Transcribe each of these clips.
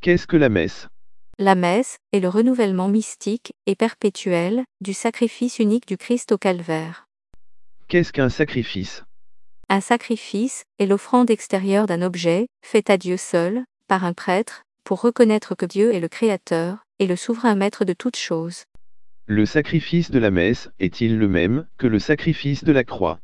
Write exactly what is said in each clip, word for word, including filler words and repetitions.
Qu'est-ce que la messe? La messe est le renouvellement mystique et perpétuel du sacrifice unique du Christ au calvaire. Qu'est-ce qu'un sacrifice? Un sacrifice est l'offrande extérieure d'un objet, fait à Dieu seul, par un prêtre, pour reconnaître que Dieu est le Créateur et le souverain maître de toutes choses. Le sacrifice de la messe est-il le même que le sacrifice de la croix?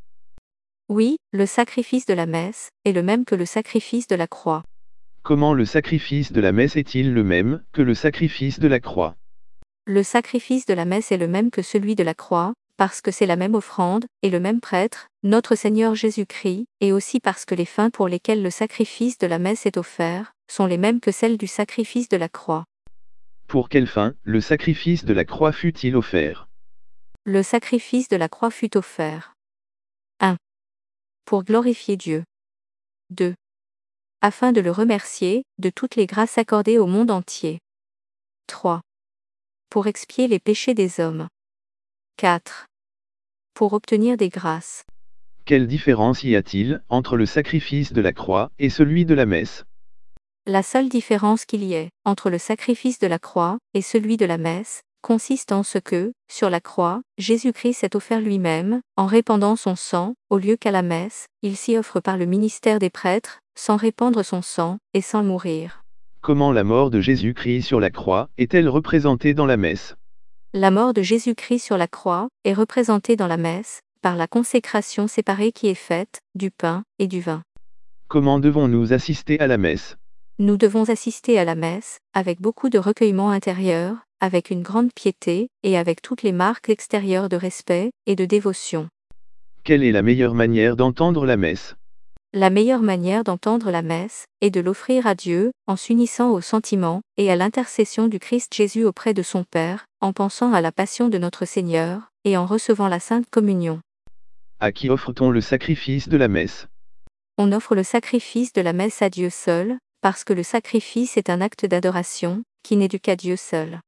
Oui, le sacrifice de la messe est le même que le sacrifice de la croix. Comment le sacrifice de la messe est-il le même que le sacrifice de la croix? Le sacrifice de la messe est le même que celui de la croix, parce que c'est la même offrande, et le même prêtre, notre Seigneur Jésus-Christ, et aussi parce que les fins pour lesquelles le sacrifice de la messe est offert, sont les mêmes que celles du sacrifice de la croix. Pour quelle fin le sacrifice de la croix fut-il offert? Le sacrifice de la croix fut offert. un. Pour glorifier Dieu. deux. Afin de le remercier de toutes les grâces accordées au monde entier. trois. Pour expier les péchés des hommes. quatre. Pour obtenir des grâces. Quelle différence y a-t-il entre le sacrifice de la croix et celui de la messe? La seule différence qu'il y ait entre le sacrifice de la croix et celui de la messe consiste en ce que, sur la croix, Jésus-Christ s'est offert lui-même, en répandant son sang, au lieu qu'à la messe, il s'y offre par le ministère des prêtres, sans répandre son sang, et sans mourir. Comment la mort de Jésus-Christ sur la croix est-elle représentée dans la messe? La mort de Jésus-Christ sur la croix est représentée dans la messe, par la consécration séparée qui est faite, du pain et du vin. Comment devons-nous assister à la messe? Nous devons assister à la messe, avec beaucoup de recueillement intérieur, avec une grande piété, et avec toutes les marques extérieures de respect et de dévotion. Quelle est la meilleure manière d'entendre la messe? La meilleure manière d'entendre la messe est de l'offrir à Dieu, en s'unissant au sentiment et à l'intercession du Christ Jésus auprès de son Père, en pensant à la passion de notre Seigneur, et en recevant la Sainte Communion. À qui offre-t-on le sacrifice de la messe? On offre le sacrifice de la messe à Dieu seul, parce que le sacrifice est un acte d'adoration, qui n'est dû qu'à Dieu seul.